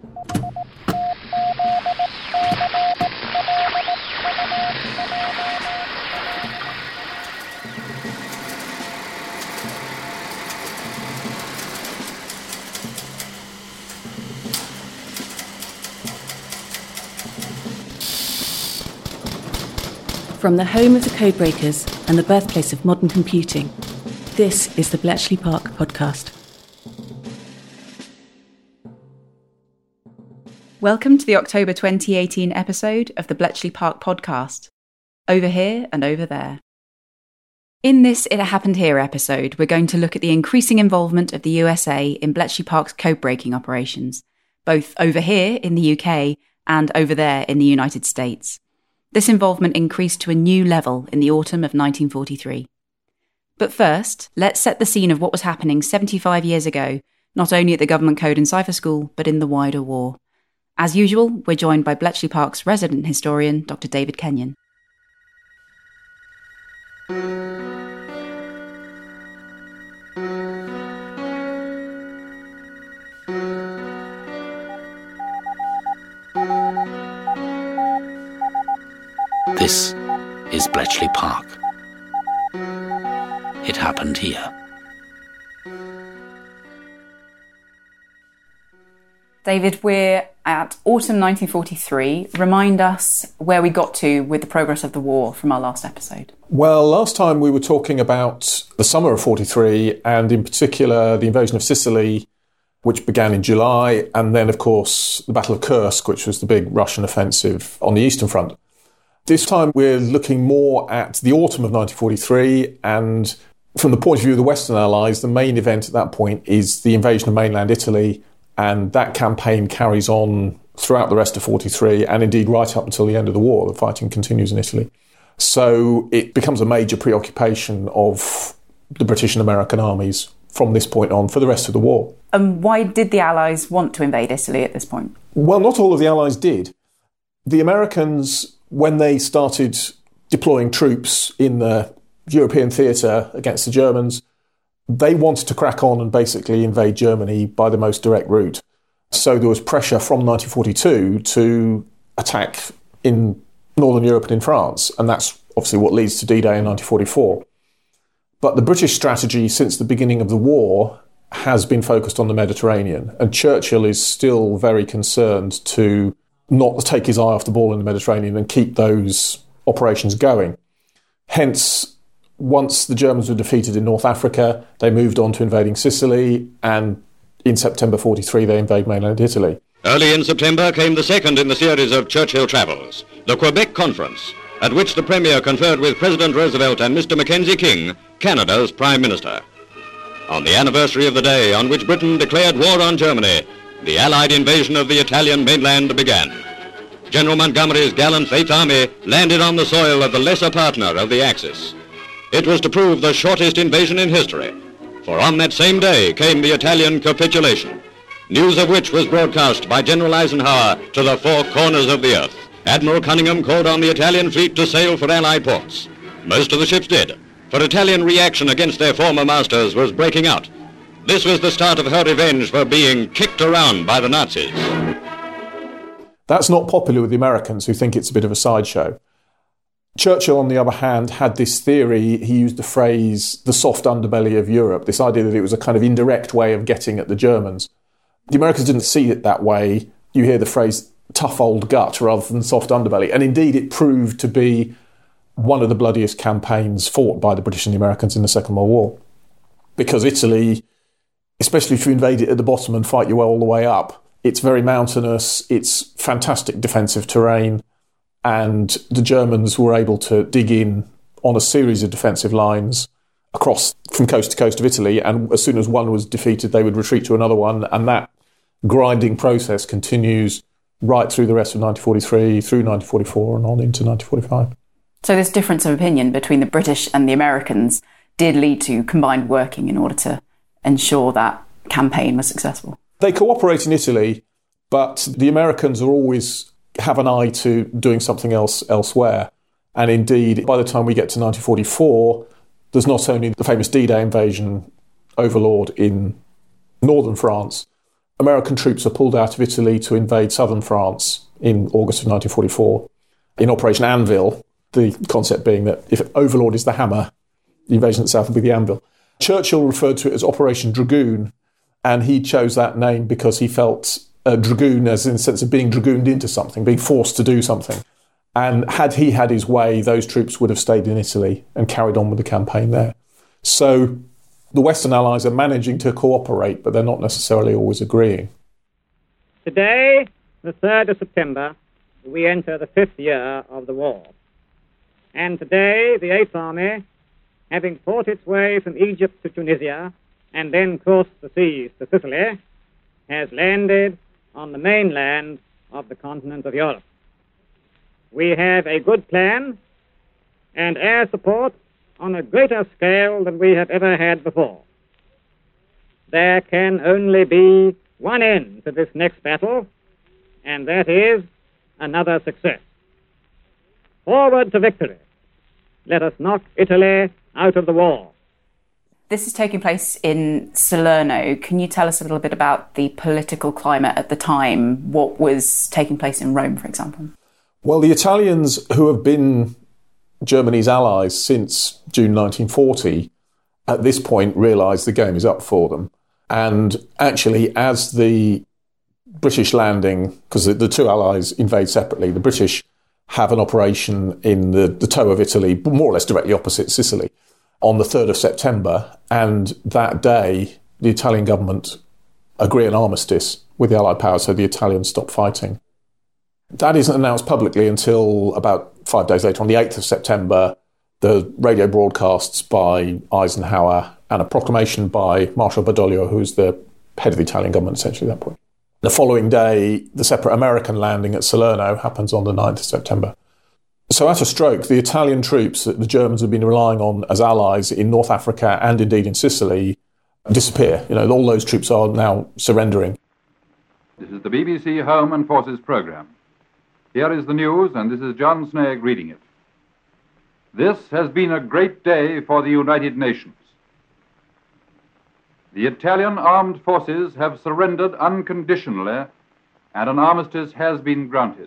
From the home of the codebreakers and the birthplace of modern computing, this is the Bletchley Park podcast. Welcome to the October 2018 episode of the Bletchley Park podcast, Over Here and Over There. In this It Happened Here episode, we're going to look at the increasing involvement of the USA in Bletchley Park's codebreaking operations, both over here in the UK and over there in the United States. This involvement increased to a new level in the autumn of 1943. But first, let's set the scene of what was happening 75 years ago, not only at the Government Code and Cipher School, but in the wider war. As usual, we're joined by Bletchley Park's resident historian, Dr. David Kenyon. This is Bletchley Park. It happened here. David, we're at autumn 1943. Remind us where we got to with the progress of the war from our last episode. Well, last time we were talking about the summer of 43 and in particular the invasion of Sicily, which began in July, and then, of course, the Battle of Kursk, which was the big Russian offensive on the Eastern Front. This time we're looking more at the autumn of 1943, and from the point of view of the Western Allies, the main event at that point is the invasion of mainland Italy, and that campaign carries on throughout the rest of 43, and indeed right up until the end of the war. The fighting continues in Italy. So it becomes a major preoccupation of the British and American armies from this point on for the rest of the war. And why did the Allies want to invade Italy at this point? Well, not all of the Allies did. The Americans, when they started deploying troops in the European theatre against the Germans, they wanted to crack on and basically invade Germany by the most direct route. So there was pressure from 1942 to attack in Northern Europe and in France, and that's obviously what leads to D-Day in 1944. But the British strategy since the beginning of the war has been focused on the Mediterranean, and Churchill is still very concerned to not take his eye off the ball in the Mediterranean and keep those operations going. Hence, once the Germans were defeated in North Africa, they moved on to invading Sicily, and in September 43 they invade mainland Italy. Early in September came the second in the series of Churchill travels, the Quebec Conference, at which the Premier conferred with President Roosevelt and Mr. Mackenzie King, Canada's Prime Minister. On the anniversary of the day on which Britain declared war on Germany, the Allied invasion of the Italian mainland began. General Montgomery's gallant 8th Army landed on the soil of the lesser partner of the Axis. It was to prove the shortest invasion in history, for on that same day came the Italian capitulation, news of which was broadcast by General Eisenhower to the four corners of the earth. Admiral Cunningham called on the Italian fleet to sail for Allied ports. Most of the ships did, for Italian reaction against their former masters was breaking out. This was the start of her revenge for being kicked around by the Nazis. That's not popular with the Americans, who think it's a bit of a sideshow. Churchill, on the other hand, had this theory. He used the phrase, the soft underbelly of Europe, this idea that it was a kind of indirect way of getting at the Germans. The Americans didn't see it that way. You hear the phrase tough old gut rather than soft underbelly. And indeed, it proved to be one of the bloodiest campaigns fought by the British and the Americans in the Second World War. Because Italy, especially if you invade it at the bottom and fight your way all the way up, it's very mountainous, it's fantastic defensive terrain, and the Germans were able to dig in on a series of defensive lines across from coast to coast of Italy, and as soon as one was defeated, they would retreat to another one, and that grinding process continues right through the rest of 1943, through 1944, and on into 1945. So this difference of opinion between the British and the Americans did lead to combined working in order to ensure that campaign was successful. They cooperate in Italy, but the Americans are always have an eye to doing something else elsewhere. And indeed, by the time we get to 1944, there's not only the famous D-Day invasion overlord in northern France, American troops are pulled out of Italy to invade southern France in August of 1944 in Operation Anvil, the concept being that if Overlord is the hammer, the invasion of the south will be the anvil. Churchill referred to it as Operation Dragoon, and he chose that name because he felt dragoon as in the sense of being dragooned into something, being forced to do something. And had he had his way, those troops would have stayed in Italy and carried on with the campaign there. So the Western Allies are managing to cooperate, but they're not necessarily always agreeing. Today, the 3rd of September, we enter the 5th year of the war. And today, the 8th Army, having fought its way from Egypt to Tunisia and then crossed the seas to Sicily, has landed on the mainland of the continent of Europe. We have a good plan and air support on a greater scale than we have ever had before. There can only be one end to this next battle, and that is another success. Forward to victory. Let us knock Italy out of the war. This is taking place in Salerno. Can you tell us a little bit about the political climate at the time? What was taking place in Rome, for example? Well, the Italians, who have been Germany's allies since June 1940, at this point realised the game is up for them. And actually, as the British landing, because the two allies invade separately, the British have an operation in the toe of Italy, more or less directly opposite Sicily, on the 3rd of September. And that day, the Italian government agree an armistice with the Allied powers, so the Italians stop fighting. That isn't announced publicly until about 5 days later. On the 8th of September, the radio broadcasts by Eisenhower and a proclamation by Marshal Badoglio, who's the head of the Italian government essentially at that point. The following day, the separate American landing at Salerno happens on the 9th of September. So at a stroke, the Italian troops that the Germans have been relying on as allies in North Africa and indeed in Sicily disappear. All those troops are now surrendering. This is the BBC Home and Forces programme. Here is the news, and this is John Snagg reading it. This has been a great day for the United Nations. The Italian armed forces have surrendered unconditionally, and an armistice has been granted.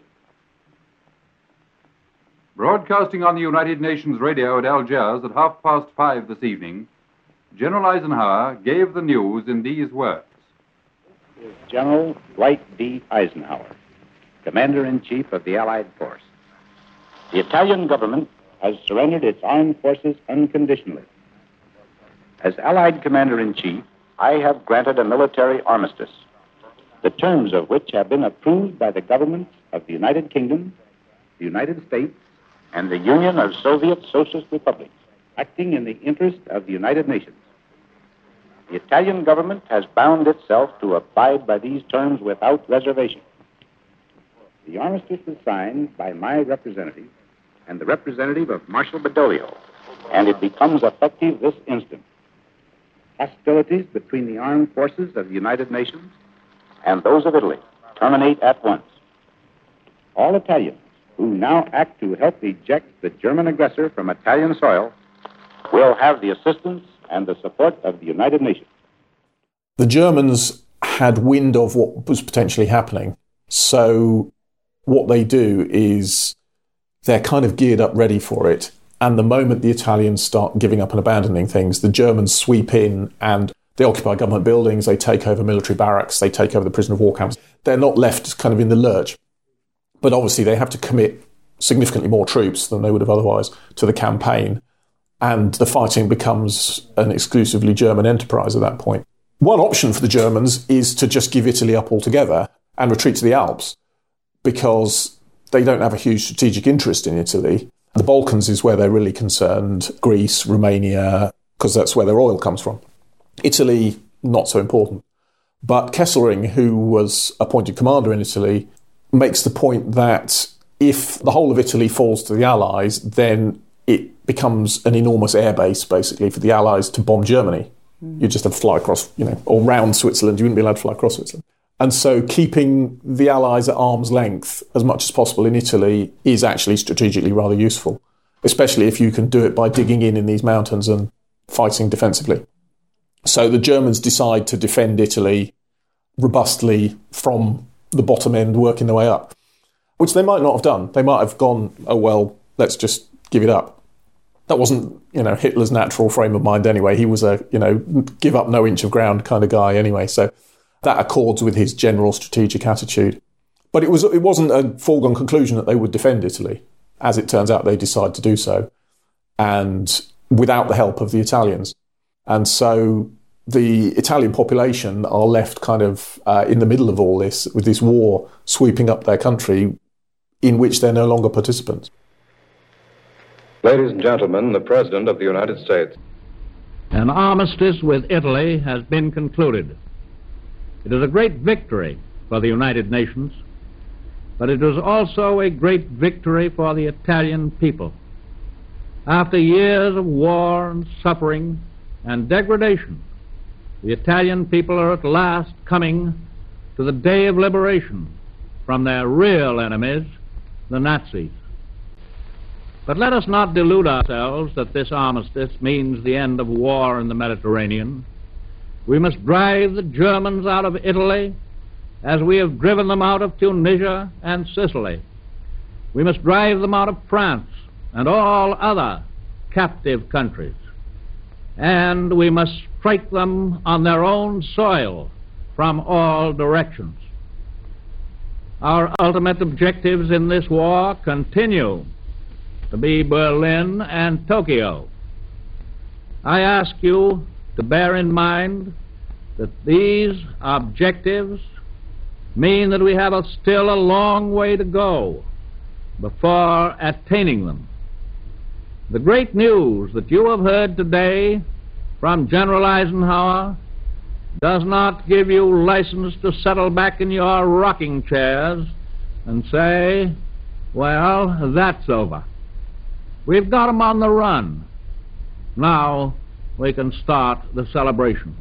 Broadcasting on the United Nations radio at Algiers at 5:30 this evening, General Eisenhower gave the news in these words. This is General Dwight D. Eisenhower, Commander-in-Chief of the Allied Force. The Italian government has surrendered its armed forces unconditionally. As Allied Commander-in-Chief, I have granted a military armistice, the terms of which have been approved by the governments of the United Kingdom, the United States, and the Union of Soviet Socialist Republics, acting in the interest of the United Nations. The Italian government has bound itself to abide by these terms without reservation. The armistice was signed by my representative and the representative of Marshal Badoglio, and it becomes effective this instant. Hostilities between the armed forces of the United Nations and those of Italy terminate at once. All Italians who now act to help eject the German aggressor from Italian soil will have the assistance and the support of the United Nations. The Germans had wind of what was potentially happening. So what they do is they're kind of geared up ready for it. And the moment the Italians start giving up and abandoning things, the Germans sweep in and they occupy government buildings, they take over military barracks, they take over the prisoner of war camps. They're not left kind of in the lurch. But obviously they have to commit significantly more troops than they would have otherwise to the campaign. And the fighting becomes an exclusively German enterprise at that point. One option for the Germans is to just give Italy up altogether and retreat to the Alps, because they don't have a huge strategic interest in Italy. The Balkans is where they're really concerned, Greece, Romania, because that's where their oil comes from. Italy, not so important. But Kesselring, who was appointed commander in Italy, makes the point that if the whole of Italy falls to the Allies, then it becomes an enormous airbase, basically, for the Allies to bomb Germany. You just have to fly across, or round Switzerland. You wouldn't be allowed to fly across Switzerland. And so keeping the Allies at arm's length as much as possible in Italy is actually strategically rather useful, especially if you can do it by digging in these mountains and fighting defensively. So the Germans decide to defend Italy robustly from the bottom end, working their way up, which they might not have done. They might have gone, oh, well, let's just give it up. That wasn't, Hitler's natural frame of mind anyway. He was a, give up no inch of ground kind of guy anyway. So that accords with his general strategic attitude. But it wasn't a foregone conclusion that they would defend Italy. As it turns out, they decide to do so, and without the help of the Italians. And so the Italian population are left kind of in the middle of all this, with this war sweeping up their country in which they're no longer participants. Ladies and gentlemen, the President of the United States. An armistice with Italy has been concluded. It is a great victory for the United Nations, but it was also a great victory for the Italian people. After years of war and suffering and degradation, the Italian people are at last coming to the day of liberation from their real enemies, the Nazis. But let us not delude ourselves that this armistice means the end of war in the Mediterranean. We must drive the Germans out of Italy as we have driven them out of Tunisia and Sicily. We must drive them out of France and all other captive countries. And we must strike them on their own soil from all directions. Our ultimate objectives in this war continue to be Berlin and Tokyo. I ask you to bear in mind that these objectives mean that we have still a long way to go before attaining them. The great news that you have heard today from General Eisenhower does not give you license to settle back in your rocking chairs and say, well, that's over. We've got them on the run. Now we can start the celebration.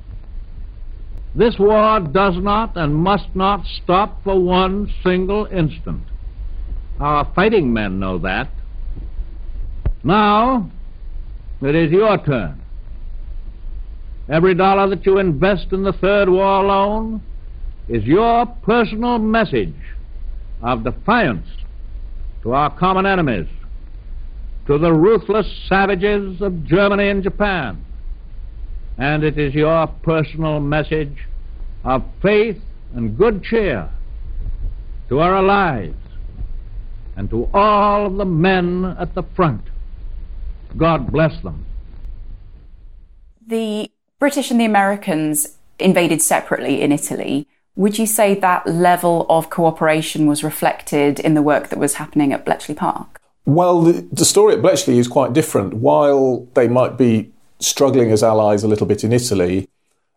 This war does not and must not stop for one single instant. Our fighting men know that. Now, it is your turn. Every dollar that you invest in the Third War Loan is your personal message of defiance to our common enemies, to the ruthless savages of Germany and Japan. And it is your personal message of faith and good cheer to our allies and to all of the men at the front. God bless them. The British and the Americans invaded separately in Italy. Would you say that level of cooperation was reflected in the work that was happening at Bletchley Park? Well, the story at Bletchley is quite different. While they might be struggling as allies a little bit in Italy,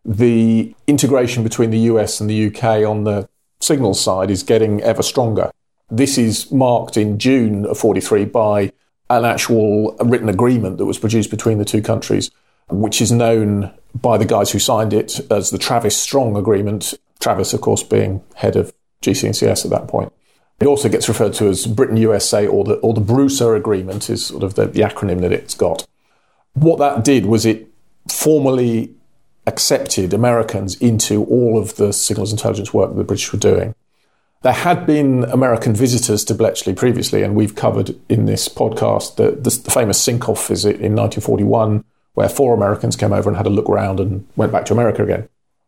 the integration between the US and the UK on the signals side is getting ever stronger. This is marked in June of 1943 by an actual written agreement that was produced between the two countries, which is known by the guys who signed it as the Travis-Strong Agreement, Travis, of course, being head of GC&CS at that point. It also gets referred to as Britain-USA, or the Broussa Agreement is sort of the acronym that it's got. What that did was it formally accepted Americans into all of the signals intelligence work that the British were doing. There had been American visitors to Bletchley previously, and we've covered in this podcast the famous Sinkoff visit in 1941, where 4 Americans came over and had a look around and went back to America again.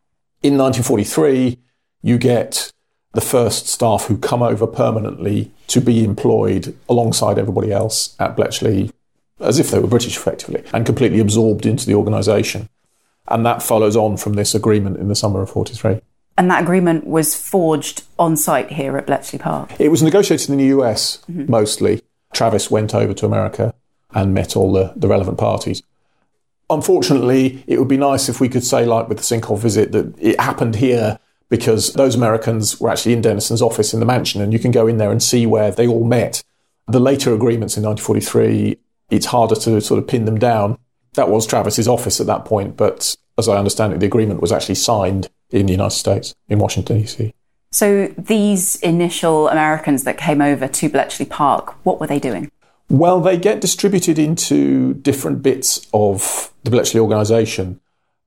In 1943, you get the first staff who come over permanently to be employed alongside everybody else at Bletchley, as if they were British effectively, and completely absorbed into the organisation. And that follows on from this agreement in the summer of 1943. And that agreement was forged on site here at Bletchley Park? It was negotiated in the US, mostly. Travis went over to America and met all the relevant parties. Unfortunately, it would be nice if we could say, like with the Sinkoff visit, that it happened here because those Americans were actually in Denison's office in the mansion, and you can go in there and see where they all met. The later agreements in 1943, it's harder to sort of pin them down. That was Travis's office at that point, but as I understand it, the agreement was actually signed in the United States, in Washington, D.C. So these initial Americans that came over to Bletchley Park, what were they doing? Well, they get distributed into different bits of the Bletchley organisation.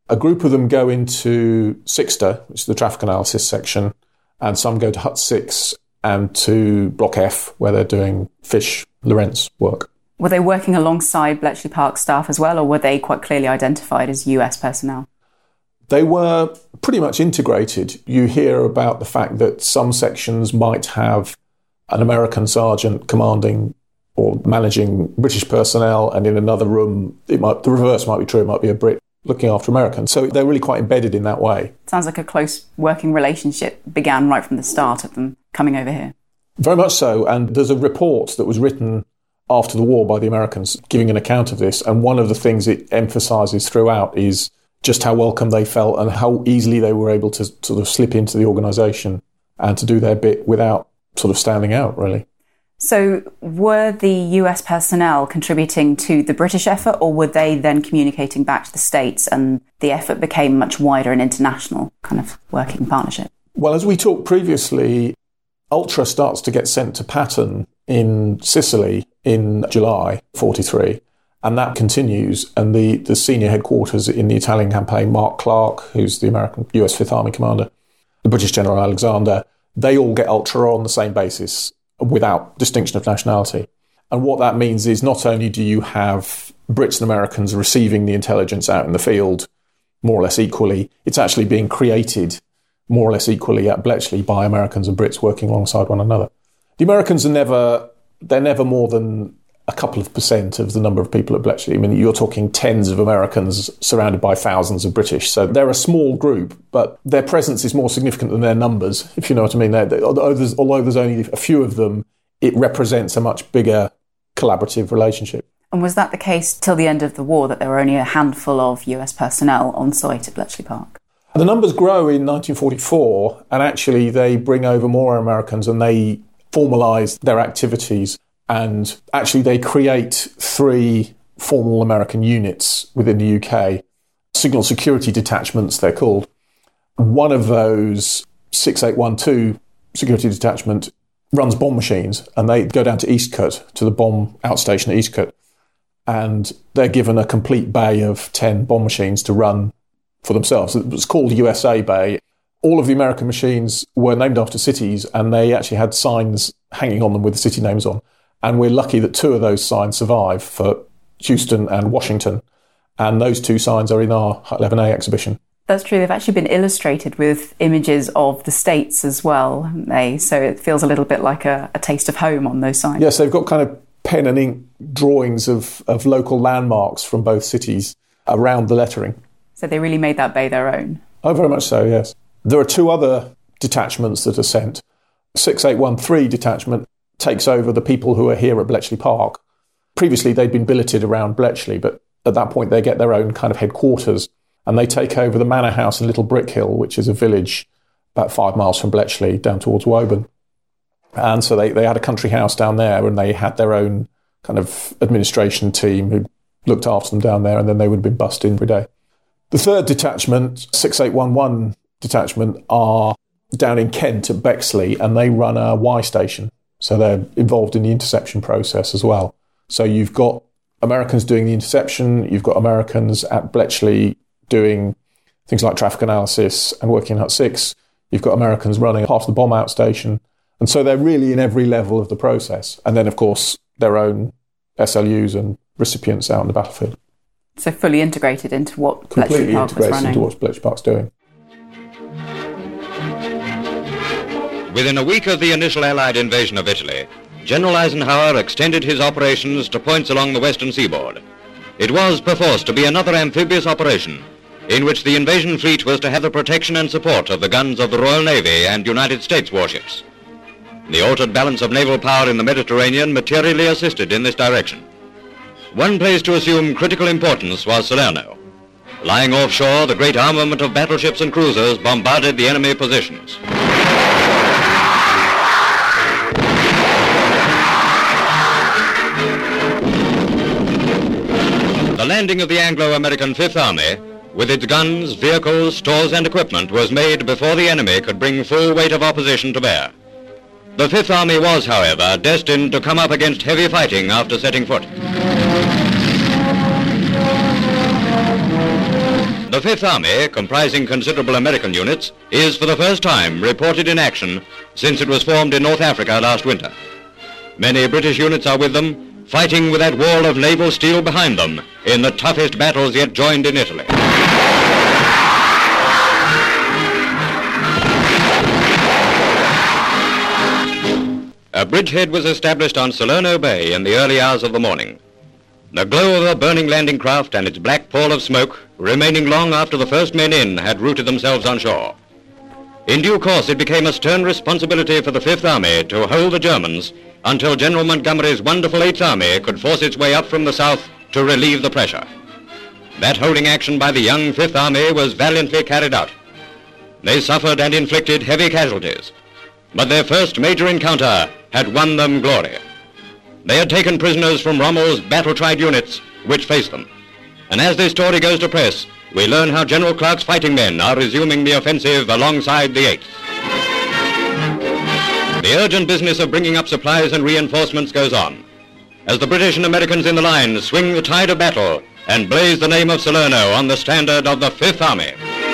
A group of them go into Sixter, which is the traffic analysis section, and some go to Hut 6 and to Block F, where they're doing Fish Lorentz work. Were they working alongside Bletchley Park staff as well, or were they quite clearly identified as US personnel? They were pretty much integrated. You hear about the fact that some sections might have an American sergeant commanding or managing British personnel, and in another room, the reverse might be true, it might be a Brit looking after Americans. So they're really quite embedded in that way. Sounds like a close working relationship began right from the start of them coming over here. Very much so, and there's a report that was written after the war by the Americans giving an account of this, and one of the things it emphasises throughout is just how welcome they felt and how easily they were able to sort of slip into the organisation and to do their bit without sort of standing out, really. So were the US personnel contributing to the British effort, or were they then communicating back to the States and the effort became much wider and international kind of working partnership? Well, as we talked previously, Ultra starts to get sent to Patton in Sicily in July 43, and that continues. And the senior headquarters in the Italian campaign, Mark Clark, who's the American US Fifth Army commander, the British General Alexander, they all get Ultra on the same basis without distinction of nationality. And what that means is not only do you have Brits and Americans receiving the intelligence out in the field more or less equally, it's actually being created more or less equally at Bletchley by Americans and Brits working alongside one another. The Americans they're never more than a couple of % of the number of people at Bletchley. I mean, you're talking tens of Americans surrounded by thousands of British. So they're a small group, but their presence is more significant than their numbers, if you know what I mean. Although there's only a few of them, it represents a much bigger collaborative relationship. And was that the case till the end of the war, that there were only a handful of US personnel on site at Bletchley Park? The numbers grow in 1944, and actually they bring over more Americans and they formalise their activities. And actually they create 3 formal American units within the UK, signal security detachments they're called. One of those, 6812 security detachment, runs bomb machines, and they go down to Eastcote, to the bomb outstation at Eastcote, and they're given a complete bay of 10 bomb machines to run for themselves. It was called USA Bay. All of the American machines were named after cities, and they actually had signs hanging on them with the city names on. And we're lucky that 2 of those signs survive, for Houston and Washington. And those 2 signs are in our 11A exhibition. That's true. They've actually been illustrated with images of the States as well, haven't they? So it feels a little bit like a taste of home on those signs. Yes, they've got kind of pen and ink drawings of local landmarks from both cities around the lettering. So they really made that bay their own? Oh, very much so, yes. There are 2 other detachments that are sent. 6813 detachment takes over the people who are here at Bletchley Park. Previously, they'd been billeted around Bletchley, but at that point, they get their own kind of headquarters, and they take over the manor house in Little Brickhill, which is a village about 5 miles from Bletchley, down towards Woburn. And so they had a country house down there, and they had their own kind of administration team who looked after them down there, and then they would have been bussed in every day. The 3rd detachment, 6811 detachment, are down in Kent at Bexley, and they run a Y station. So they're involved in the interception process as well. So you've got Americans doing the interception, you've got Americans at Bletchley doing things like traffic analysis and working in Hut 6, you've got Americans running part of the bomb outstation, and so they're really in every level of the process. And then, of course, their own SLUs and recipients out on the battlefield. So fully integrated into what Bletchley Park was running. Completely integrated into what Bletchley Park's doing. Within a week of the initial Allied invasion of Italy, General Eisenhower extended his operations to points along the western seaboard. It was perforce to be another amphibious operation, in which the invasion fleet was to have the protection and support of the guns of the Royal Navy and United States warships. The altered balance of naval power in the Mediterranean materially assisted in this direction. One place to assume critical importance was Salerno. Lying offshore, the great armament of battleships and cruisers bombarded the enemy positions. The landing of the Anglo-American Fifth Army, with its guns, vehicles, stores and equipment, was made before the enemy could bring full weight of opposition to bear. The Fifth Army was, however, destined to come up against heavy fighting after setting foot. The Fifth Army, comprising considerable American units, is for the first time reported in action since it was formed in North Africa last winter. Many British units are with them, fighting with that wall of naval steel behind them in the toughest battles yet joined in Italy. A bridgehead was established on Salerno Bay in the early hours of the morning. The glow of a burning landing craft and its black pall of smoke remaining long after the first men in had rooted themselves on shore. In due course, it became a stern responsibility for the Fifth Army to hold the Germans until General Montgomery's wonderful Eighth Army could force its way up from the south to relieve the pressure. That holding action by the young Fifth Army was valiantly carried out. They suffered and inflicted heavy casualties, but their first major encounter had won them glory. They had taken prisoners from Rommel's battle-tried units, which faced them. And as this story goes to press, we learn how General Clark's fighting men are resuming the offensive alongside the 8th. The urgent business of bringing up supplies and reinforcements goes on, as the British and Americans in the line swing the tide of battle and blaze the name of Salerno on the standard of the Fifth Army.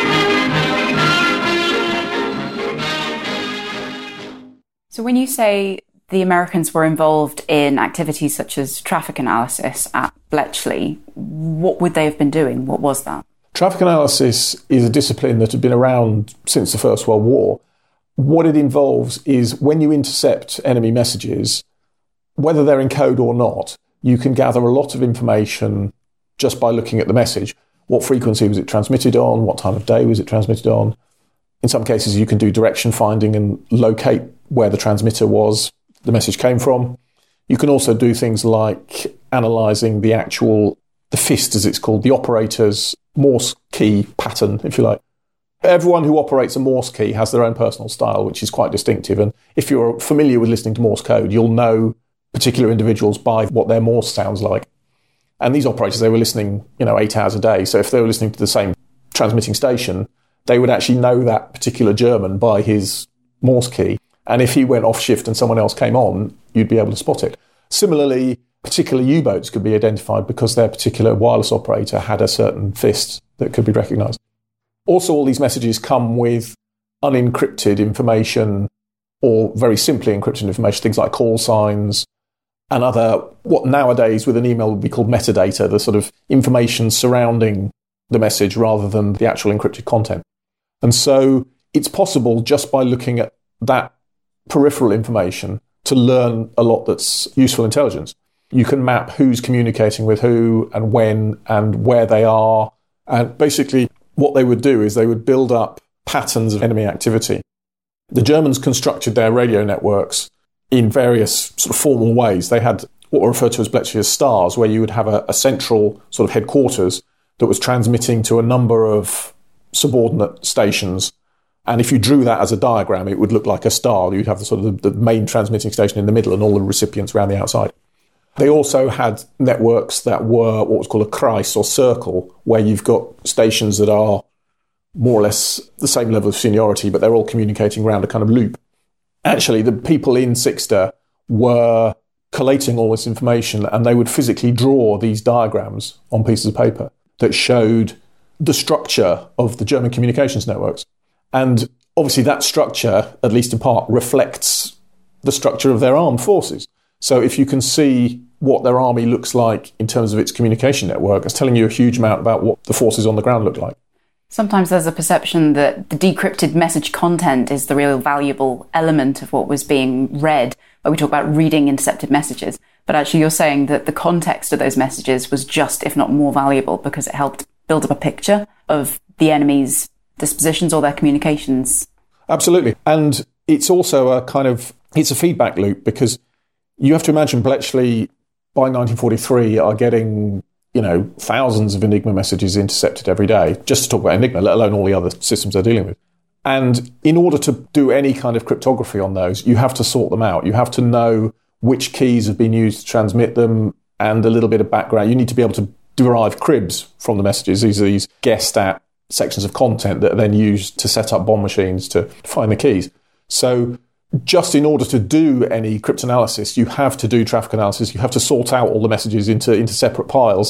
So when you say the Americans were involved in activities such as traffic analysis at Bletchley, what would they have been doing? What was that? Traffic analysis is a discipline that had been around since the First World War. What it involves is when you intercept enemy messages, whether they're in code or not, you can gather a lot of information just by looking at the message. What frequency was it transmitted on? What time of day was it transmitted on? In some cases, you can do direction finding and locate where the transmitter was, the message came from. You can also do things like analysing the FIST, as it's called, the operator's Morse key pattern, if you like. Everyone who operates a Morse key has their own personal style, which is quite distinctive. And if you're familiar with listening to Morse code, you'll know particular individuals by what their Morse sounds like. And these operators, they were listening, 8 hours a day. So if they were listening to the same transmitting station, they would actually know that particular German by his Morse key. And if he went off shift and someone else came on, you'd be able to spot it. Similarly, particular U-boats could be identified because their particular wireless operator had a certain FIST that could be recognised. Also, all these messages come with unencrypted information or very simply encrypted information, things like call signs and other, what nowadays with an email would be called metadata, the sort of information surrounding the message rather than the actual encrypted content. And so it's possible just by looking at that peripheral information to learn a lot that's useful intelligence. You can map who's communicating with who and when and where they are. And basically what they would do is they would build up patterns of enemy activity. The Germans constructed their radio networks in various sort of formal ways. They had what were referred to as Bletchley as stars, where you would have a central sort of headquarters that was transmitting to a number of subordinate stations. And if you drew that as a diagram, it would look like a star. You'd have the sort of the main transmitting station in the middle and all the recipients around the outside. They also had networks that were what was called a kreis or circle, where you've got stations that are more or less the same level of seniority, but they're all communicating around a kind of loop. Actually, the people in Sixter were collating all this information, and they would physically draw these diagrams on pieces of paper that showed the structure of the German communications networks. And obviously that structure, at least in part, reflects the structure of their armed forces. So if you can see what their army looks like in terms of its communication network, it's telling you a huge amount about what the forces on the ground look like. Sometimes there's a perception that the decrypted message content is the real valuable element of what was being read, when we talk about reading intercepted messages. But actually you're saying that the context of those messages was just, if not more valuable, because it helped build up a picture of the enemy's dispositions or their communications. Absolutely. And it's also it's a feedback loop, because you have to imagine Bletchley by 1943 are getting, thousands of Enigma messages intercepted every day, just to talk about Enigma, let alone all the other systems they're dealing with. And in order to do any kind of cryptography on those, you have to sort them out. You have to know which keys have been used to transmit them and a little bit of background. You need to be able to derive cribs from the messages. These are these guessed at sections of content that are then used to set up bomb machines to find the keys. So just in order to do any cryptanalysis, you have to do traffic analysis. You have to sort out all the messages into separate piles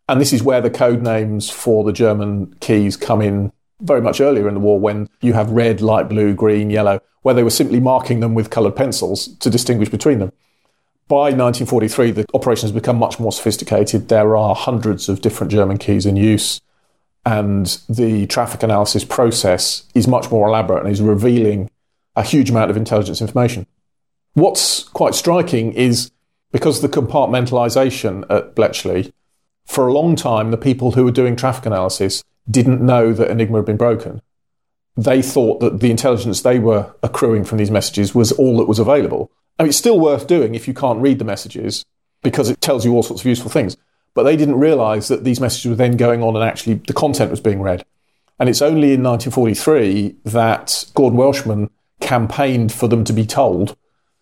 And this is where the code names for the German keys come in very much earlier in the war, when you have red, light blue, green, yellow, where they were simply marking them with coloured pencils to distinguish between them. By 1943, the operation has become much more sophisticated. There are hundreds of different German keys in use, and the traffic analysis process is much more elaborate and is revealing a huge amount of intelligence information. What's quite striking is, because of the compartmentalisation at Bletchley, for a long time, the people who were doing traffic analysis didn't know that Enigma had been broken. They thought that the intelligence they were accruing from these messages was all that was available. I mean, it's still worth doing if you can't read the messages, because it tells you all sorts of useful things. But they didn't realise that these messages were then going on and actually the content was being read. And it's only in 1943 that Gordon Welshman campaigned for them to be told.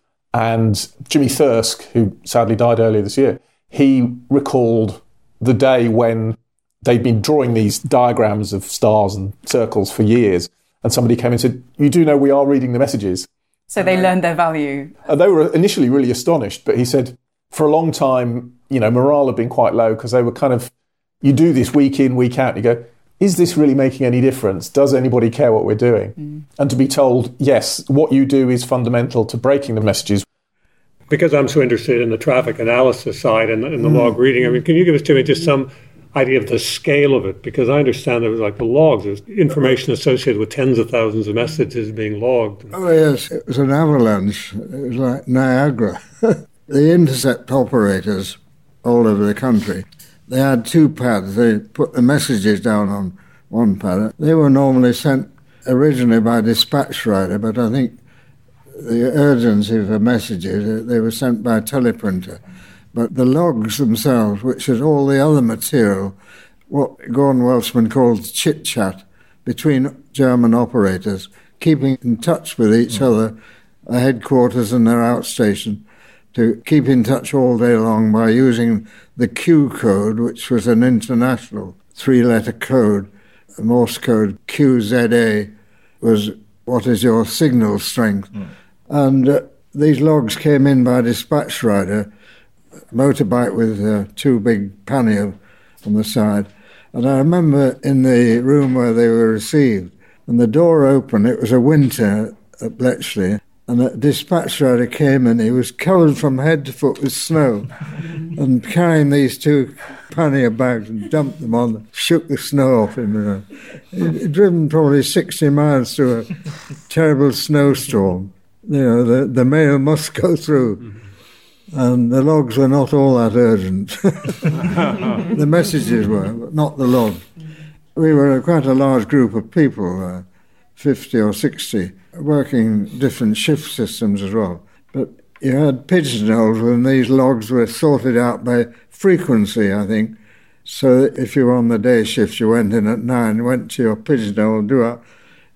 And Jimmy Thirsk, who sadly died earlier this year, he recalled the day when they'd been drawing these diagrams of stars and circles for years, and somebody came and said, "You do know we are reading the messages." So they learned their value. They were initially really astonished, but he said, for a long time, morale had been quite low, because they were kind of, you do this week in, week out, and you go, is this really making any difference? Does anybody care what we're doing? And to be told, yes, what you do is fundamental to breaking the messages. Because I'm so interested in the traffic analysis side and the log reading, I mean, can you give us to me just some idea of the scale of it? Because I understand there was like the logs, there's information associated with tens of thousands of messages being logged. Oh yes, it was an avalanche. It was like Niagara. The intercept operators all over the country, they had two pads. They put the messages down on one pad. They were normally sent originally by dispatch rider, but I think the urgency for messages, they were sent by teleprinter. But the logs themselves, which is all the other material, what Gordon Welshman called chit-chat between German operators, keeping in touch with each other, their headquarters and their outstation, to keep in touch all day long by using the Q code, which was an international three-letter code. Morse code QZA was what is your signal strength. And these logs came in by dispatch rider, motorbike with two big pannier on the side. And I remember in the room where they were received, and the door opened, it was a winter at Bletchley, and a dispatch rider came in, he was covered from head to foot with snow, and carrying these two pannier bags and dumped them on, shook the snow off him. He'd driven probably 60 miles through a terrible snowstorm. The mail must go through. And the logs were not all that urgent. The messages were, but not the log. We were quite a large group of people, 50 or 60, working different shift systems as well. But you had pigeonholes, and these logs were sorted out by frequency, I think. So that if you were on the day shift, you went in at 9, went to your pigeonhole, drew out,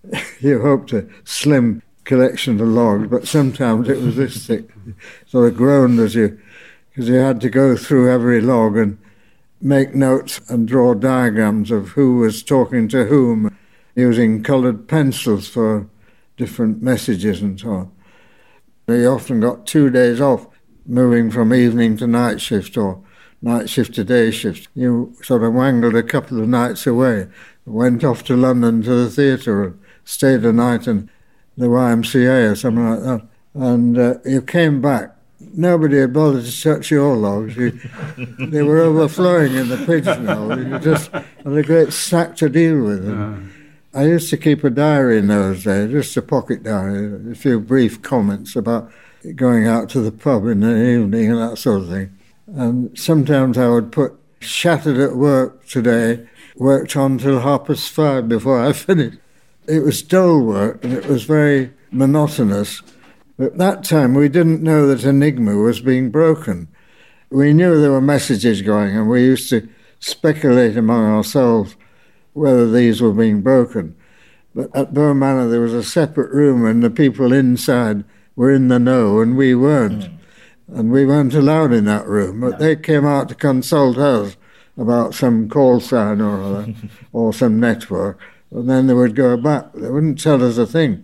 you hoped a slim collection of logs, but sometimes it was this thick. Sort of groaned because you had to go through every log and make notes and draw diagrams of who was talking to whom, using coloured pencils for different messages and so on. You often got 2 days off, moving from evening to night shift or night shift to day shift. You sort of wangled a couple of nights away, went off to London to the theatre and stayed a night in the YMCA or something like that. And you came back. Nobody had bothered to touch your logs. They were overflowing in the pigeonhole. You just had a great stack to deal with. I used to keep a diary in those days, just a pocket diary, a few brief comments about going out to the pub in the evening and that sort of thing. And sometimes I would put, shattered at work today, worked on till 5:30 before I finished. It was dull work and it was very monotonous. But at that time we didn't know that Enigma was being broken. We knew there were messages going, and we used to speculate among ourselves whether these were being broken. But at Bow Manor there was a separate room, and the people inside were in the know and we weren't. And we weren't allowed in that room, but they came out to consult us about some call sign or other, or some network, and then they would go back. They wouldn't tell us a thing.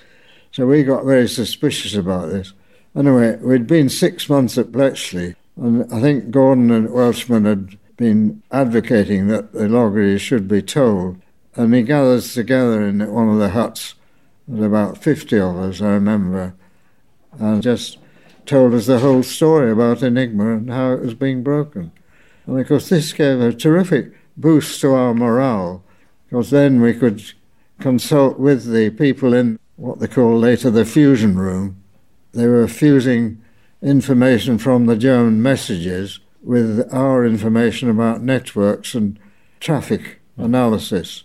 So we got very suspicious about this. Anyway, we'd been 6 months at Bletchley, and I think Gordon and Welshman had been advocating that the log readers should be told. And we gathered together in one of the huts, with about 50 of us, I remember, and just told us the whole story about Enigma and how it was being broken. And of course this gave a terrific boost to our morale, because then we could consult with the people in what they call later the fusion room. They were fusing information from the German messages with our information about networks and traffic analysis.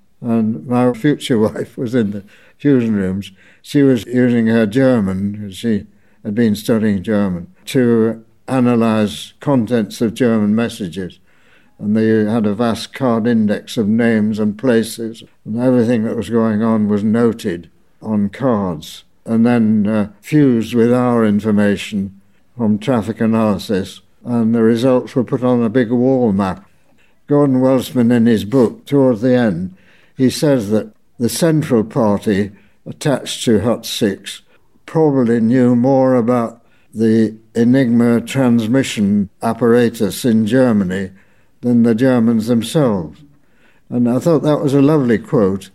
And my future wife was in the fusion rooms. She was using her German, she had been studying German, to analyse contents of German messages. And they had a vast card index of names and places, and everything that was going on was noted on cards, and then fused with our information from traffic analysis, and the results were put on a big wall map. Gordon Welshman, in his book, towards the end, he says that the Central Party attached to Hut 6 probably knew more about the Enigma transmission apparatus in Germany than the Germans themselves. And I thought that was a lovely quote.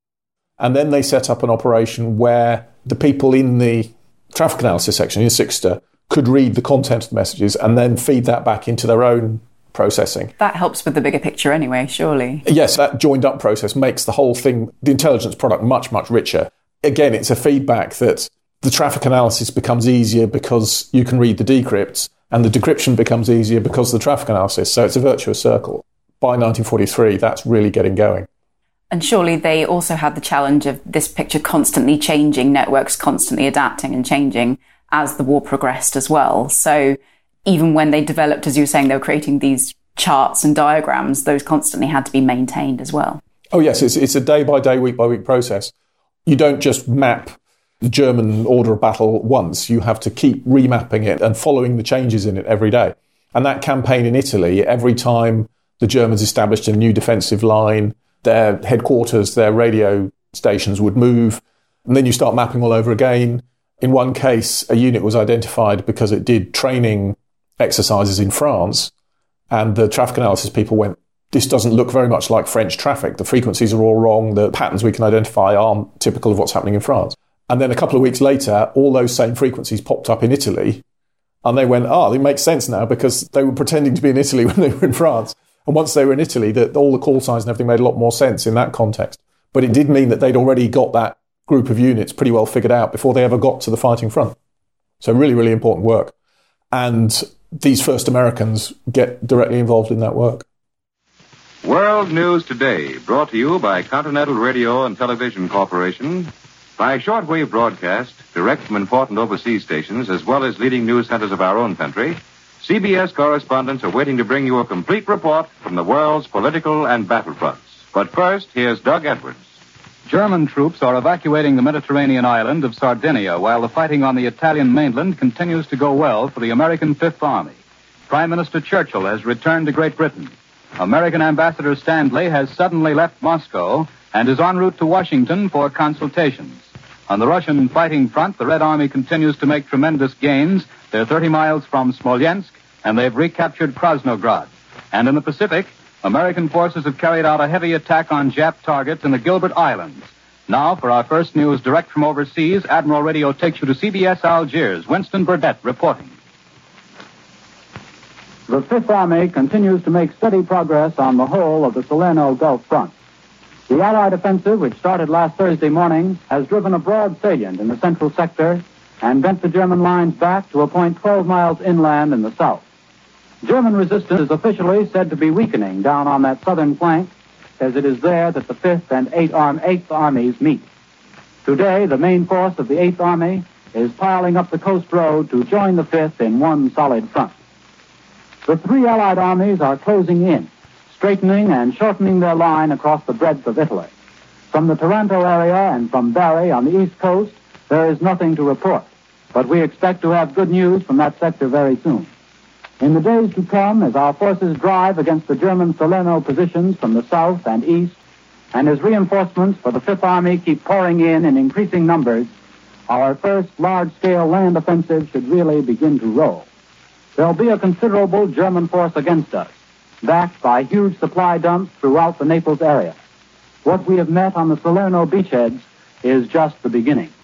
And then they set up an operation where the people in the traffic analysis section in Sixter could read the content of the messages and then feed that back into their own processing. That helps with the bigger picture anyway, surely. Yes, that joined up process makes the whole thing, the intelligence product, much, much richer. Again, it's a feedback that the traffic analysis becomes easier because you can read the decrypts, and the decryption becomes easier because of the traffic analysis. So it's a virtuous circle. By 1943, that's really getting going. And surely they also had the challenge of this picture constantly changing, networks constantly adapting and changing as the war progressed as well. So even when they developed, as you were saying, they were creating these charts and diagrams, those constantly had to be maintained as well. Oh yes, it's a day-by-day, week-by-week process. You don't just map the German order of battle once. You have to keep remapping it and following the changes in it every day. And that campaign in Italy, every time the Germans established a new defensive line, their headquarters, their radio stations would move, and then you start mapping all over again. In one case, a unit was identified because it did training exercises in France, and the traffic analysis people went, this doesn't look very much like French traffic. The frequencies are all wrong. The patterns we can identify aren't typical of what's happening in France. And then a couple of weeks later, all those same frequencies popped up in Italy, and they went, it makes sense now because they were pretending to be in Italy when they were in France. And once they were in Italy, that all the call signs and everything made a lot more sense in that context. But it did mean that they'd already got that group of units pretty well figured out before they ever got to the fighting front. So really, really important work. And these first Americans get directly involved in that work. World News Today, brought to you by Continental Radio and Television Corporation, by shortwave broadcast, direct from important overseas stations, as well as leading news centers of our own country. CBS correspondents are waiting to bring you a complete report from the world's political and battlefronts. But first, here's Doug Edwards. German troops are evacuating the Mediterranean island of Sardinia while the fighting on the Italian mainland continues to go well for the American Fifth Army. Prime Minister Churchill has returned to Great Britain. American Ambassador Stanley has suddenly left Moscow and is en route to Washington for consultations. On the Russian fighting front, the Red Army continues to make tremendous gains. They're 30 miles from Smolensk, and they've recaptured Krasnograd. And in the Pacific, American forces have carried out a heavy attack on Jap targets in the Gilbert Islands. Now, for our first news direct from overseas, Admiral Radio takes you to CBS Algiers. Winston Burdett reporting. The Fifth Army continues to make steady progress on the whole of the Salerno Gulf front. The Allied offensive, which started last Thursday morning, has driven a broad salient in the central sector and bent the German lines back to a point 12 miles inland in the south. German resistance is officially said to be weakening down on that southern flank, as it is there that the 5th and 8th Armies meet. Today, the main force of the 8th Army is piling up the coast road to join the 5th in one solid front. The three Allied armies are closing in, straightening and shortening their line across the breadth of Italy. From the Taranto area and from Bari on the east coast, there is nothing to report, but we expect to have good news from that sector very soon. In the days to come, as our forces drive against the German Salerno positions from the south and east, and as reinforcements for the Fifth Army keep pouring in increasing numbers, our first large-scale land offensive should really begin to roll. There'll be a considerable German force against us, backed by huge supply dumps throughout the Naples area. What we have met on the Salerno beachheads is just the beginning.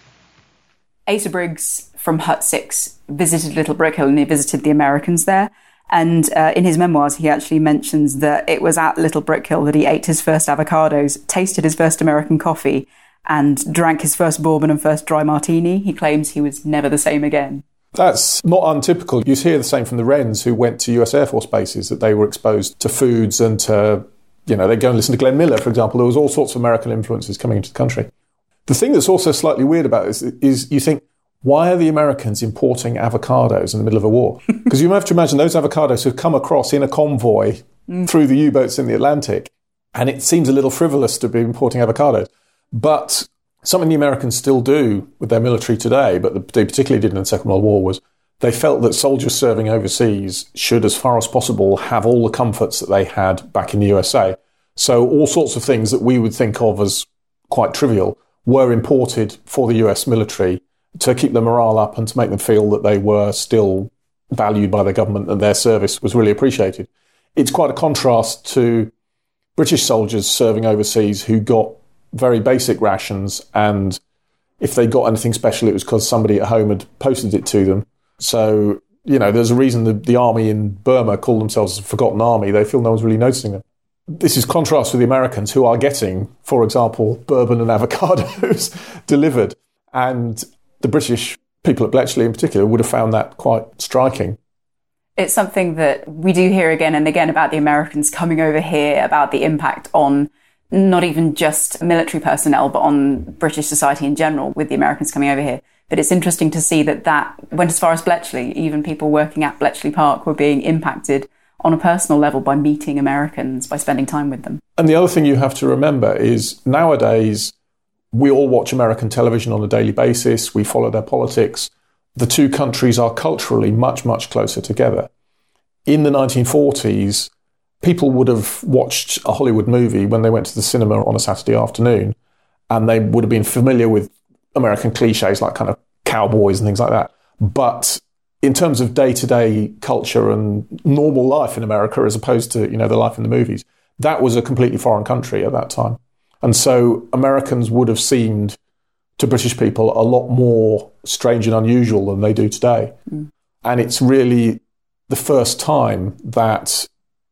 Asa Briggs from Hut 6 visited Little Brick Hill, and he visited the Americans there. And in his memoirs, he actually mentions that it was at Little Brick Hill that he ate his first avocados, tasted his first American coffee, and drank his first bourbon and first dry martini. He claims he was never the same again. That's not untypical. You hear the same from the Wrens who went to US Air Force bases, that they were exposed to foods and to, they go and listen to Glenn Miller, for example. There was all sorts of American influences coming into the country. The thing that's also slightly weird about this is you think, why are the Americans importing avocados in the middle of a war? Because you have to imagine those avocados have come across in a convoy through the U-boats in the Atlantic, and it seems a little frivolous to be importing avocados. But something the Americans still do with their military today, but they particularly did in the Second World War, was they felt that soldiers serving overseas should, as far as possible, have all the comforts that they had back in the USA. So all sorts of things that we would think of as quite trivial were imported for the US military to keep the morale up and to make them feel that they were still valued by the government and their service was really appreciated. It's quite a contrast to British soldiers serving overseas who got very basic rations, and if they got anything special, it was because somebody at home had posted it to them. So, there's a reason the army in Burma call themselves a forgotten army. They feel no one's really noticing them. This is contrast with the Americans, who are getting, for example, bourbon and avocados delivered. And the British people at Bletchley in particular would have found that quite striking. It's something that we do hear again and again about the Americans coming over here, about the impact on not even just military personnel, but on British society in general with the Americans coming over here. But it's interesting to see that went as far as Bletchley. Even people working at Bletchley Park were being impacted on a personal level by meeting Americans, by spending time with them. And the other thing you have to remember is nowadays, we all watch American television on a daily basis. We follow their politics. The two countries are culturally much, much closer together. In the 1940s, people would have watched a Hollywood movie when they went to the cinema on a Saturday afternoon, and they would have been familiar with American cliches like kind of cowboys and things like that. But in terms of day-to-day culture and normal life in America, as opposed to, the life in the movies, that was a completely foreign country at that time. And so Americans would have seemed to British people a lot more strange and unusual than they do today. And it's really the first time that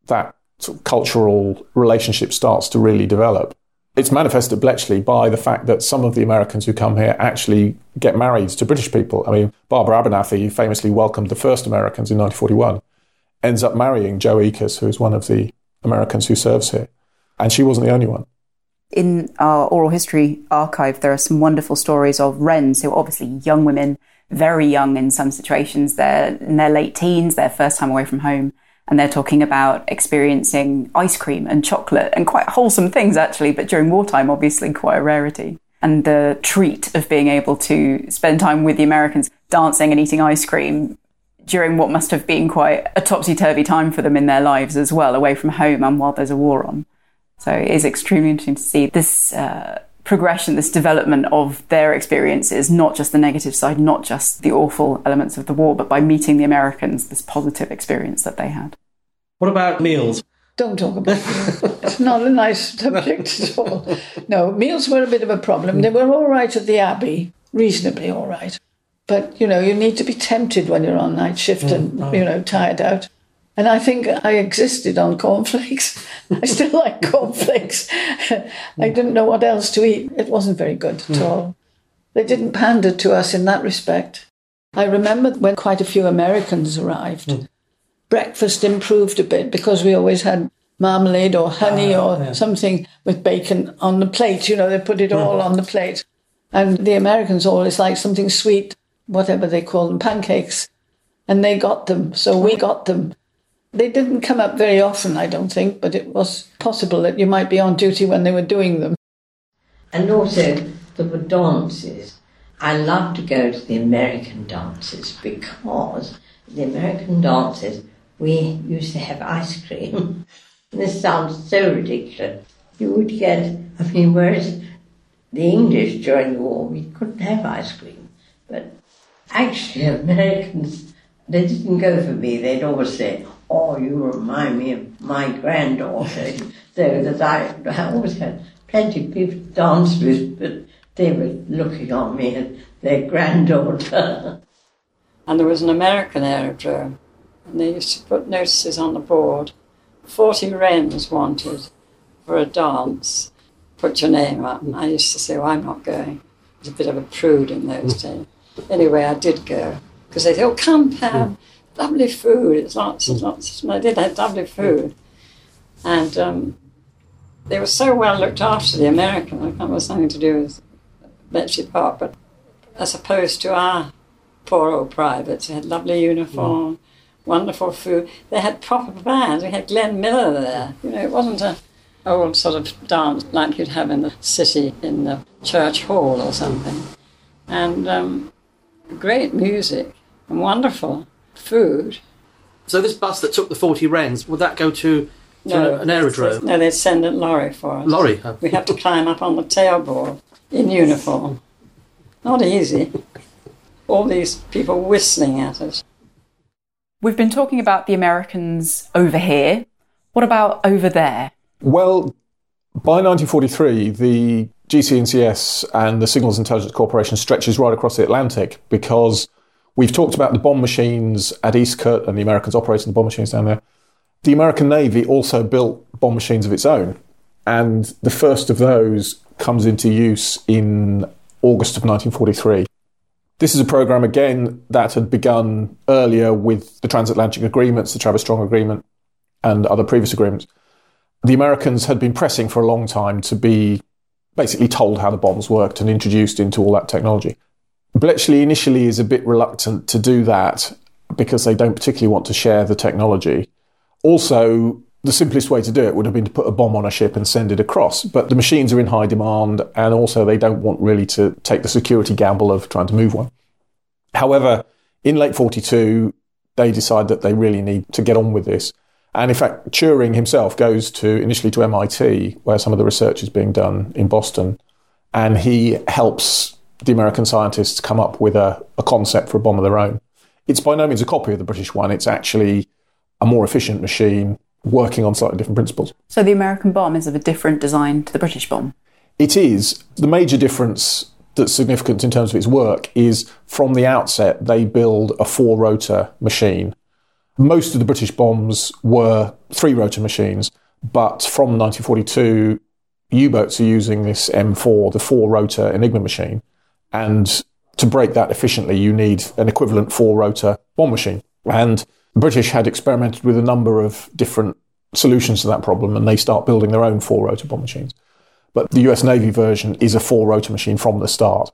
sort of cultural relationship starts to really develop. It's manifested at Bletchley by the fact that some of the Americans who come here actually get married to British people. I mean, Barbara Abernathy famously welcomed the first Americans in 1941, ends up marrying Joe Eakes, who is one of the Americans who serves here. And she wasn't the only one. In our oral history archive, there are some wonderful stories of Wrens, who are obviously young women, very young in some situations. They're in their late teens, their first time away from home, and they're talking about experiencing ice cream and chocolate and quite wholesome things, actually, but during wartime, obviously quite a rarity. And the treat of being able to spend time with the Americans dancing and eating ice cream during what must have been quite a topsy-turvy time for them in their lives as well, away from home and while there's a war on. So it is extremely interesting to see this progression, this development of their experiences, not just the negative side, not just the awful elements of the war, but by meeting the Americans, this positive experience that they had. What about meals? Don't talk about meals. It's not a nice subject at all. No, meals were a bit of a problem. They were all right at the Abbey, reasonably all right. But, you need to be tempted when you're on night shift and, tired out. And I think I existed on cornflakes. I still like cornflakes. I didn't know what else to eat. It wasn't very good at all. They didn't pander to us in that respect. I remember when quite a few Americans arrived, breakfast improved a bit because we always had marmalade or honey or something with bacon on the plate. They put it all on the plate. And the Americans always liked something sweet, whatever they call them, pancakes. And they got them, so we got them. They didn't come up very often, I don't think, but it was possible that you might be on duty when they were doing them. And also, there were dances. I love to go to the American dances because the American dances, we used to have ice cream. This sounds so ridiculous. You would get, whereas the English during the war, we couldn't have ice cream. But actually, Americans, they didn't go for me. They'd always say, "Oh, you remind me of my granddaughter." So that I always had plenty of people to dance with, but they were looking on me as their granddaughter. And there was an American aerodrome, and they used to put notices on the board. 40 wrens wanted for a dance. Put your name up. And I used to say, "Well, I'm not going." I was a bit of a prude in those days. Anyway, I did go, because they said, "Oh, come, Pam, lovely food." It's lots and lots. And I did have lovely food. And they were so well looked after, the American. I can't remember something to do with Bletchley Park, but as opposed to our poor old privates, they had lovely uniform, wonderful food. They had proper bands. We had Glenn Miller there. You know, it wasn't a old sort of dance like you'd have in the city, in the church hall or something. And great music and wonderful food. So this bus that took the 40 wrens, would that go to an aerodrome? No, they'd send a lorry for us. Lorry? Oh. We have to climb up on the tailboard in uniform. Not easy. All these people whistling at us. We've been talking about the Americans over here. What about over there? Well, by 1943, the GC&CS and the Signals Intelligence Corporation stretches right across the Atlantic, because we've talked about the bomb machines at East Kut and the Americans operating the bomb machines down there. The American Navy also built bomb machines of its own, and the first of those comes into use in August of 1943. This is a program, again, that had begun earlier with the transatlantic agreements, the Travis-Strong Agreement, and other previous agreements. The Americans had been pressing for a long time to be basically told how the bombs worked and introduced into all that technology. Bletchley initially is a bit reluctant to do that because they don't particularly want to share the technology. Also, the simplest way to do it would have been to put a bomb on a ship and send it across. But the machines are in high demand, and also they don't want really to take the security gamble of trying to move one. However, in late 42, they decide that they really need to get on with this. And in fact, Turing himself goes initially to MIT, where some of the research is being done in Boston, and he helps the American scientists come up with a concept for a bomb of their own. It's by no means a copy of the British one. It's actually a more efficient machine working on slightly different principles. So the American bomb is of a different design to the British bomb? It is. The major difference that's significant in terms of its work is from the outset they build a 4-rotor machine. Most of the British bombs were 3-rotor machines, but from 1942 U-boats are using this M4, the 4-rotor Enigma machine, and to break that efficiently you need an equivalent 4-rotor bomb machine. And the British had experimented with a number of different solutions to that problem, and they start building their own 4-rotor bomb machines. But the US Navy version is a 4-rotor machine from the start.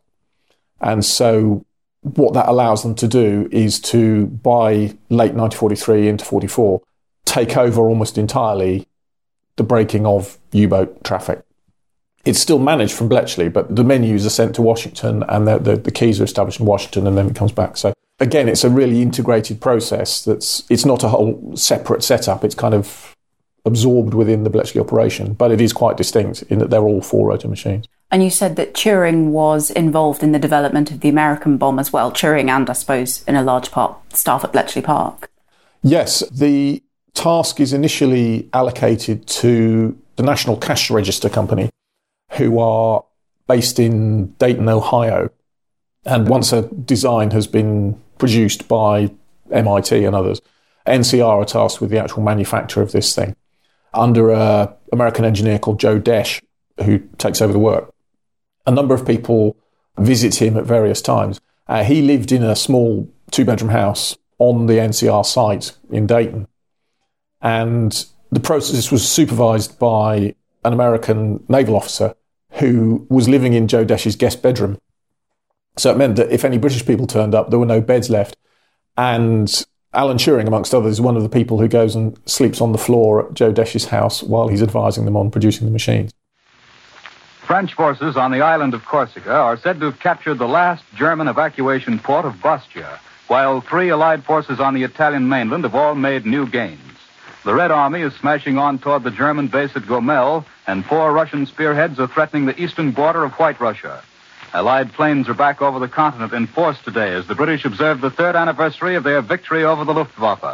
And so what that allows them to do is to, by late 1943 into 44, take over almost entirely the breaking of U-boat traffic. It's still managed from Bletchley, but the menus are sent to Washington, and the keys are established in Washington, and then it comes back. So again, it's a really integrated process. It's not a whole separate setup. It's kind of absorbed within the Bletchley operation, but it is quite distinct in that they're all 4-rotor machines. And you said that Turing was involved in the development of the American bomb as well. Turing and, I suppose, in a large part, staff at Bletchley Park. Yes, the task is initially allocated to the National Cash Register Company, who are based in Dayton, Ohio. And once a design has been produced by MIT and others, NCR are tasked with the actual manufacture of this thing under an American engineer called Joe Desch, who takes over the work. A number of people visit him at various times. He lived in a small 2-bedroom house on the NCR site in Dayton. And the process was supervised by an American naval officer who was living in Joe Desch's guest bedroom. So it meant that if any British people turned up, there were no beds left. And Alan Turing, amongst others, is one of the people who goes and sleeps on the floor at Joe Desch's house while he's advising them on producing the machines. French forces on the island of Corsica are said to have captured the last German evacuation port of Bastia, while 3 Allied forces on the Italian mainland have all made new gains. The Red Army is smashing on toward the German base at Gomel, and 4 Russian spearheads are threatening the eastern border of White Russia. Allied planes are back over the continent in force today as the British observe the 3rd anniversary of their victory over the Luftwaffe.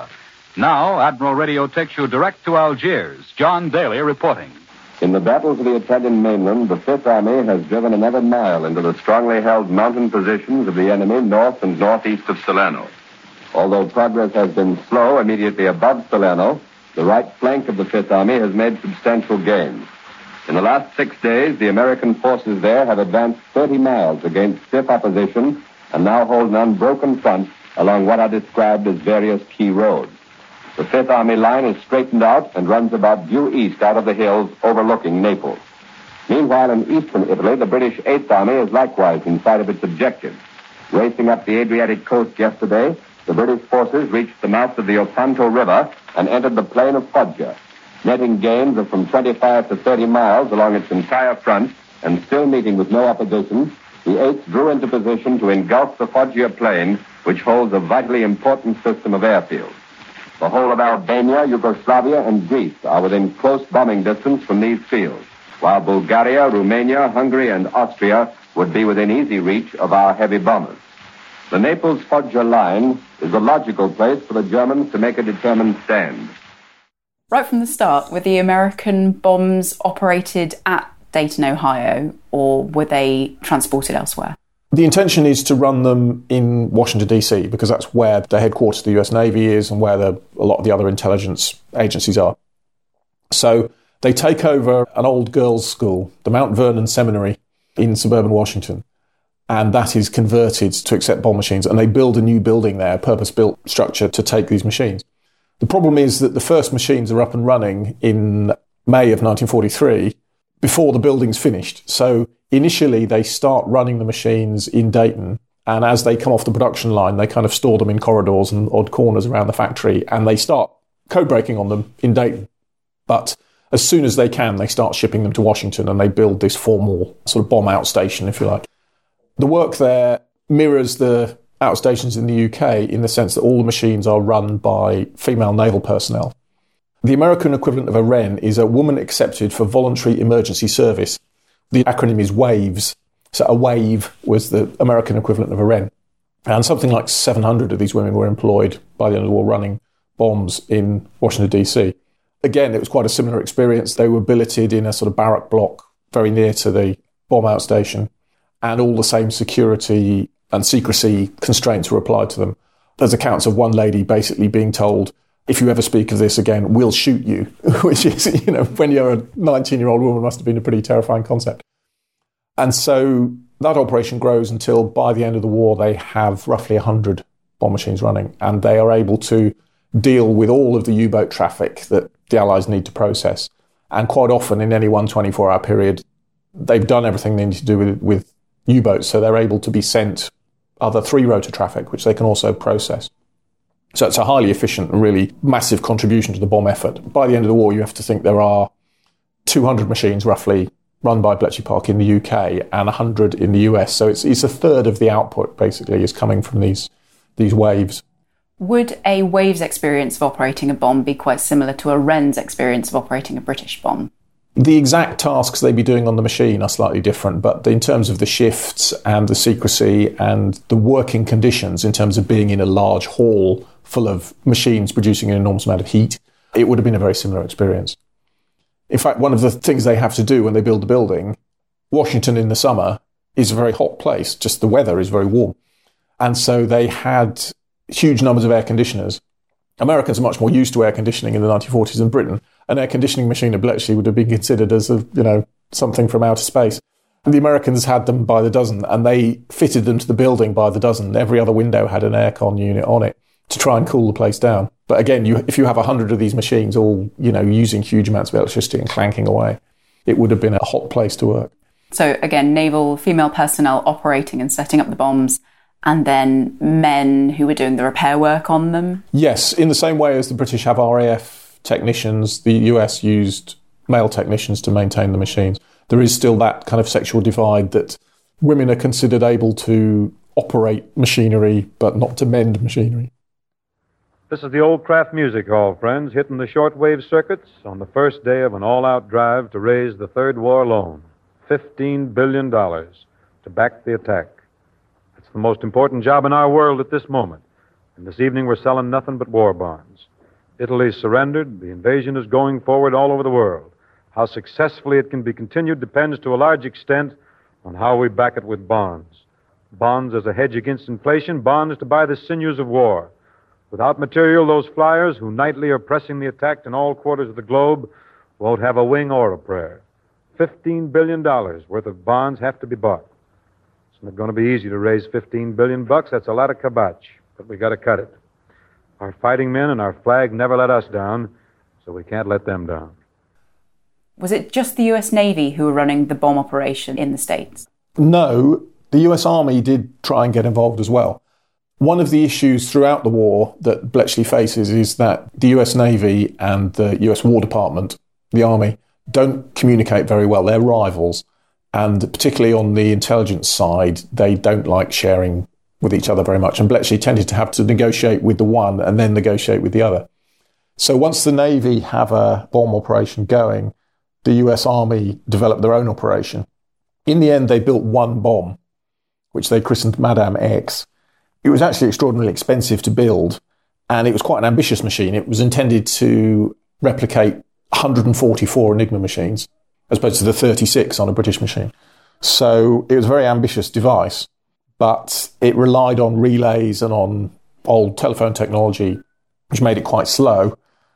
Now, Admiral Radio takes you direct to Algiers. John Daly reporting. In the battle for the Italian mainland, the Fifth Army has driven another mile into the strongly held mountain positions of the enemy north and northeast of Salerno. Although progress has been slow immediately above Salerno, the right flank of the Fifth Army has made substantial gains. In the last 6 days, the American forces there have advanced 30 miles against stiff opposition and now hold an unbroken front along what are described as various key roads. The Fifth Army line is straightened out and runs about due east out of the hills overlooking Naples. Meanwhile, in eastern Italy, the British Eighth Army is likewise in sight of its objective. Racing up the Adriatic coast yesterday, the British forces reached the mouth of the Opanto River and entered the plain of Foggia, netting gains of from 25 to 30 miles along its entire front, and still meeting with no opposition, the 8th drew into position to engulf the Foggia plain, which holds a vitally important system of airfields. The whole of Albania, Yugoslavia, and Greece are within close bombing distance from these fields, while Bulgaria, Romania, Hungary, and Austria would be within easy reach of our heavy bombers. The Naples-Foggia line is the logical place for the Germans to make a determined stand. Right from the start, were the American bombs operated at Dayton, Ohio, or were they transported elsewhere? The intention is to run them in Washington, D.C., because that's where the headquarters of the US Navy is and where a lot of the other intelligence agencies are. So they take over an old girls' school, the Mount Vernon Seminary in suburban Washington, and that is converted to accept bomb machines, and they build a new building there, a purpose-built structure to take these machines. The problem is that the first machines are up and running in May of 1943 before the building's finished. So initially, they start running the machines in Dayton, and as they come off the production line, they kind of store them in corridors and odd corners around the factory, and they start code breaking on them in Dayton. But as soon as they can, they start shipping them to Washington, and they build this formal sort of bomb outstation, if you like. The work there mirrors the outstations in the UK in the sense that all the machines are run by female naval personnel. The American equivalent of a WREN is a woman accepted for voluntary emergency service. The acronym is WAVES. So a WAVE was the American equivalent of a WREN. And something like 700 of these women were employed by the end of the war running bombs in Washington, D.C. Again, it was quite a similar experience. They were billeted in a sort of barrack block very near to the bomb outstation, and all the same security and secrecy constraints were applied to them. There's accounts of one lady basically being told, if you ever speak of this again, we'll shoot you, which is, when you're a 19-year-old woman, must have been a pretty terrifying concept. And so that operation grows until by the end of the war, they have roughly 100 bomb machines running, and they are able to deal with all of the U-boat traffic that the Allies need to process. And quite often, in any one 24-hour period, they've done everything they need to do with U-boats, so they're able to be sent other three-rotor traffic, which they can also process. So it's a highly efficient and really massive contribution to the bomb effort. By the end of the war, you have to think there are 200 machines roughly run by Bletchley Park in the UK and 100 in the US. So it's a third of the output, basically, is coming from these waves. Would a WAVES experience of operating a bomb be quite similar to a WREN's experience of operating a British bomb? The exact tasks they'd be doing on the machine are slightly different, but in terms of the shifts and the secrecy and the working conditions, in terms of being in a large hall full of machines producing an enormous amount of heat, it would have been a very similar experience. In fact, one of the things they have to do when they build the building, Washington in the summer is a very hot place, just the weather is very warm. And so they had huge numbers of air conditioners. Americans are much more used to air conditioning in the 1940s than Britain. An air conditioning machine at Bletchley would have been considered as something from outer space. And the Americans had them by the dozen, and they fitted them to the building by the dozen. Every other window had an aircon unit on it to try and cool the place down. But again, if you have 100 of these machines all, using huge amounts of electricity and clanking away, it would have been a hot place to work. So again, naval female personnel operating and setting up the bombs, and then men who were doing the repair work on them? Yes, in the same way as the British have RAF technicians, the US used male technicians to maintain the machines. There is still that kind of sexual divide that women are considered able to operate machinery, but not to mend machinery. This is the Old Craft Music Hall, friends, hitting the shortwave circuits on the first day of an all-out drive to raise the Third War Loan, $15 billion, to back the attack. It's the most important job in our world at this moment. And this evening we're selling nothing but war bonds. Italy surrendered. The invasion is going forward all over the world. How successfully it can be continued depends to a large extent on how we back it with bonds. Bonds as a hedge against inflation, bonds to buy the sinews of war. Without material, those flyers who nightly are pressing the attack in all quarters of the globe won't have a wing or a prayer. $15 billion worth of bonds have to be bought. It's not going to be easy to raise $15 billion. That's a lot of kibach, but we got to cut it. Our fighting men and our flag never let us down, so we can't let them down. Was it just the US Navy who were running the bomb operation in the States? No, the US Army did try and get involved as well. One of the issues throughout the war that Bletchley faces is that the US Navy and the US War Department, the Army, don't communicate very well. They're rivals. And particularly on the intelligence side, they don't like sharing with each other very much. And Bletchley tended to have to negotiate with the one and then negotiate with the other. So once the Navy have a bomb operation going, the US Army developed their own operation. In the end, they built one bomb, which they christened Madame X. It was actually extraordinarily expensive to build, and it was quite an ambitious machine. It was intended to replicate 144 Enigma machines, as opposed to the 36 on a British machine. So it was a very ambitious device, but it relied on relays and on old telephone technology, which made it quite slow.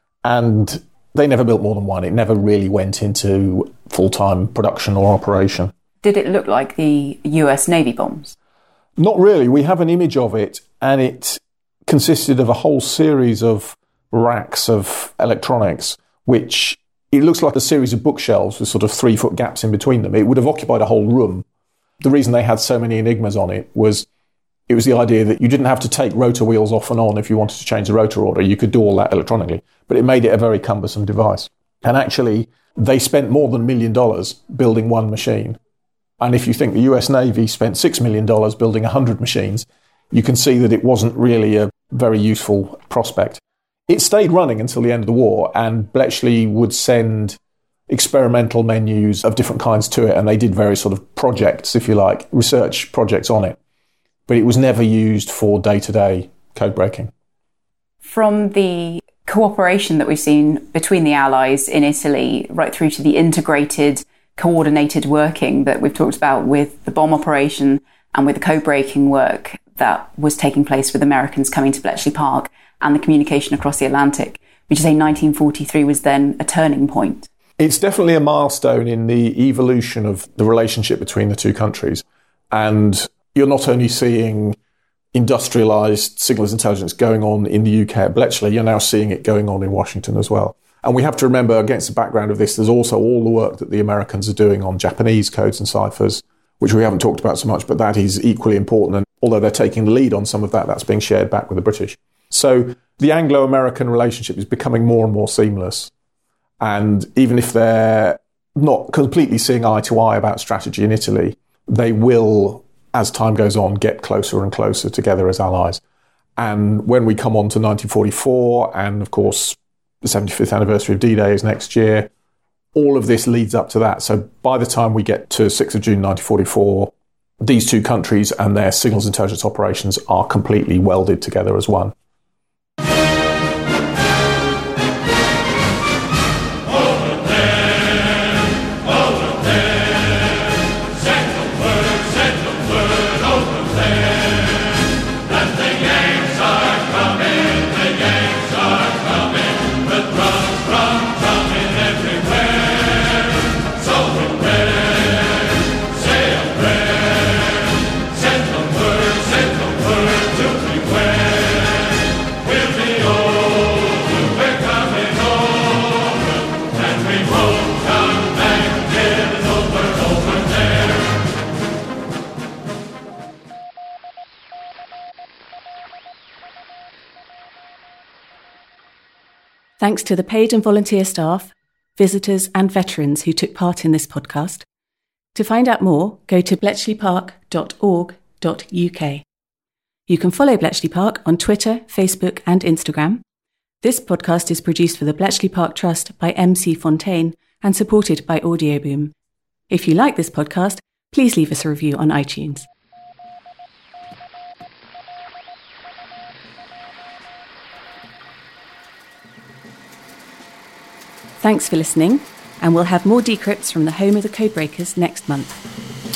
And they never built more than one. It never really went into full-time production or operation. Did it look like the US Navy bombs? Not really. We have an image of it, and it consisted of a whole series of racks of electronics, which it looks like a series of bookshelves with sort of 3-foot gaps in between them. It would have occupied a whole room. The reason they had so many Enigmas on it was the idea that you didn't have to take rotor wheels off and on if you wanted to change the rotor order. You could do all that electronically, but it made it a very cumbersome device. And actually, they spent more than $1 million building one machine. And if you think the US Navy spent $6 million building 100 machines, you can see that it wasn't really a very useful prospect. It stayed running until the end of the war, and Bletchley would send experimental menus of different kinds to it, and they did various sort of projects, if you like, research projects on it. But it was never used for day-to-day code breaking. From the cooperation that we've seen between the Allies in Italy, right through to the integrated, coordinated working that we've talked about with the bomb operation and with the code-breaking work that was taking place with Americans coming to Bletchley Park and the communication across the Atlantic, would you say 1943 was then a turning point? It's definitely a milestone in the evolution of the relationship between the two countries. And you're not only seeing industrialised signals intelligence going on in the UK at Bletchley, you're now seeing it going on in Washington as well. And we have to remember, against the background of this, there's also all the work that the Americans are doing on Japanese codes and ciphers, which we haven't talked about so much, but that is equally important. And although they're taking the lead on some of that, that's being shared back with the British. So the Anglo-American relationship is becoming more and more seamless. And even if they're not completely seeing eye to eye about strategy in Italy, they will, as time goes on, get closer and closer together as allies. And when we come on to 1944, and of course, the 75th anniversary of D-Day is next year, all of this leads up to that. So by the time we get to 6th of June 1944, these two countries and their signals intelligence operations are completely welded together as one. Thanks to the paid and volunteer staff, visitors and veterans who took part in this podcast. To find out more, go to bletchleypark.org.uk. You can follow Bletchley Park on Twitter, Facebook and Instagram. This podcast is produced for the Bletchley Park Trust by MC Fontaine and supported by Audioboom. If you like this podcast, please leave us a review on iTunes. Thanks for listening, and we'll have more decrypts from the home of the Codebreakers next month.